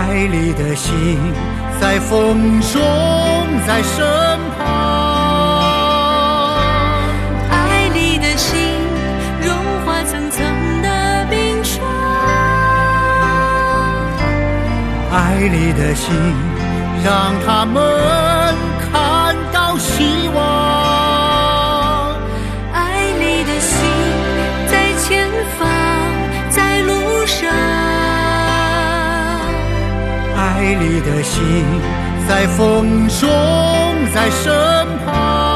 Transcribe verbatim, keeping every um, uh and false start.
爱里的心在风中，在身旁， 爱里的心融化层层的冰霜， 爱里的心让他们看到希望， 爱里的心在前方，在路上， 爱里的心在风中，在身旁。